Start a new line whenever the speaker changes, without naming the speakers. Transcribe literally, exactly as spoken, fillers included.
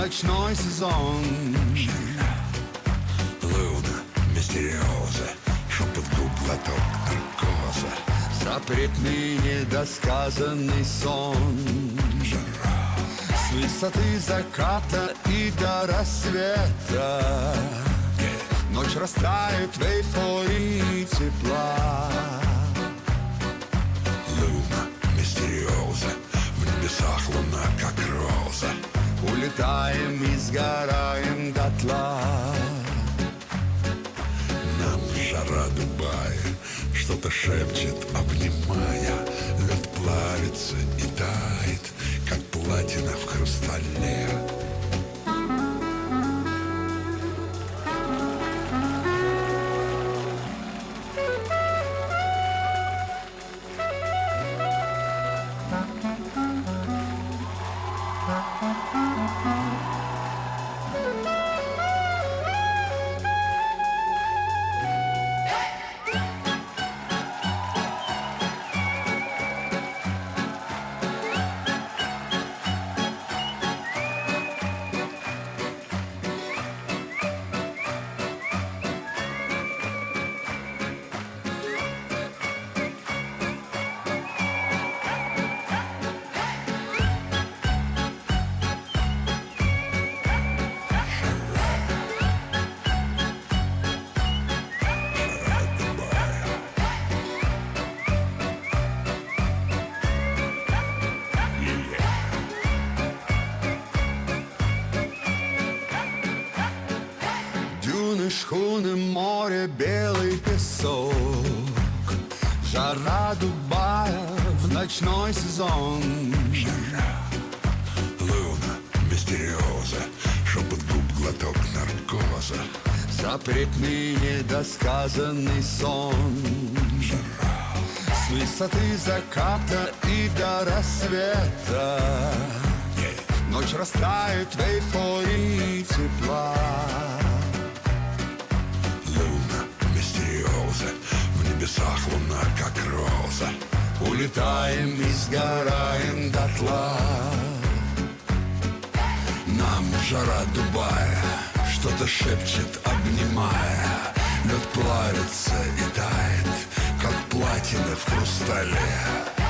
ночной сезон.
Луна, мистериоза, шепот губ, глоток наркоза.
Запретный недосказанный сон. С высоты заката и до рассвета ночь растает в эйфории тепла.
Луна, мистериоза, в небесах луна, как роза.
Улетаем и сгораем дотла.
Нам жара Дубая что-то шепчет, обнимая. Лед плавится и тает, как платина в хрустале.
Дюны, шхуны, море, белый песок. Жара Дубая в ночной сезон.
Жара, луна, мистериоза, шепот губ, глоток наркоза.
Запретный недосказанный сон.
Жара,
с высоты заката и до рассвета ночь растает в эйфории тепла.
Луна, мистериоза, в небесах луна, как роза.
Улетаем и сгораем дотла.
Нам жара Дубая что-то шепчет, обнимая. Лед плавится и тает, как платина в хрустале.